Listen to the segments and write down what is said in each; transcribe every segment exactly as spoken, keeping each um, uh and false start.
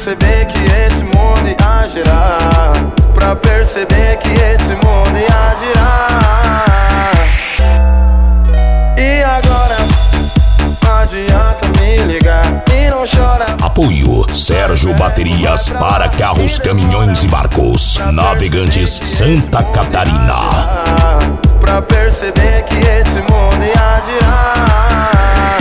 perceber que esse mundo ia girar, pra perceber que esse mundo ia girar. E agora, não adianta me ligar e não chora. Apoio Sérgio Baterias para carros, caminhões e barcos. Navegantes Santa Catarina. Pra perceber que esse mundo ia girar.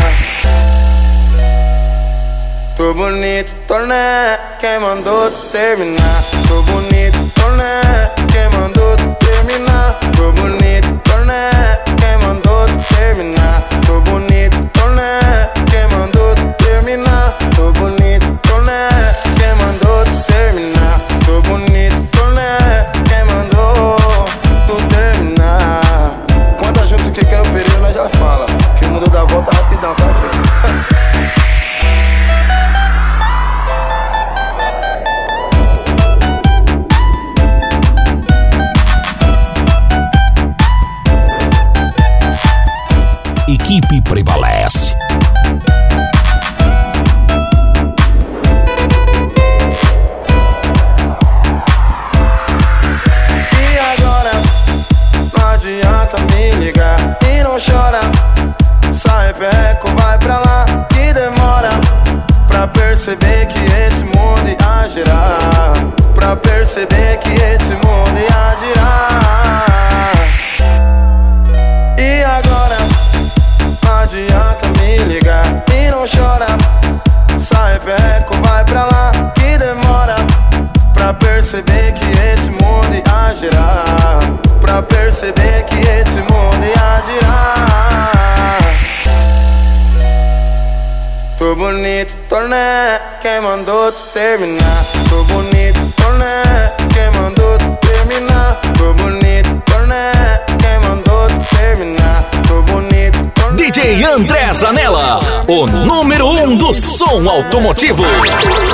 Tô bonito, tô né, quem mandou tu terminar? Tô bonito, tô né, quem mandou tu terminar? Tô bonito, tô né, quem mandou tu terminar? Tô bonito, tô né, quem mandou tu terminar? Tô bonito, tô né, quem mandou tu terminar? Tô bonito, tô né, quem mandou tu terminar? Quando a gente que quer o período, nós já fala que o mundo dá volta rapidão, tá filho? Equipe prevalece. E agora, não adianta me ligar e não chora. Sai perreco, vai pra lá que demora. Pra perceber que esse mundo ia girar, pra perceber que esse mundo ia girar. E agora, não adianta me ligar e não chora. Sai perreco, vai pra lá que demora. Pra perceber que esse mundo ia girar, pra perceber que esse mundo ia girar. Tô bonito, tô né, quem mandou tu terminar? Tô bonito, tô né, quem mandou tu terminar? Tô bonito, tô né, quem mandou tu terminar? Tô bonito, tô né. D J André Zanella, o número um do som automotivo.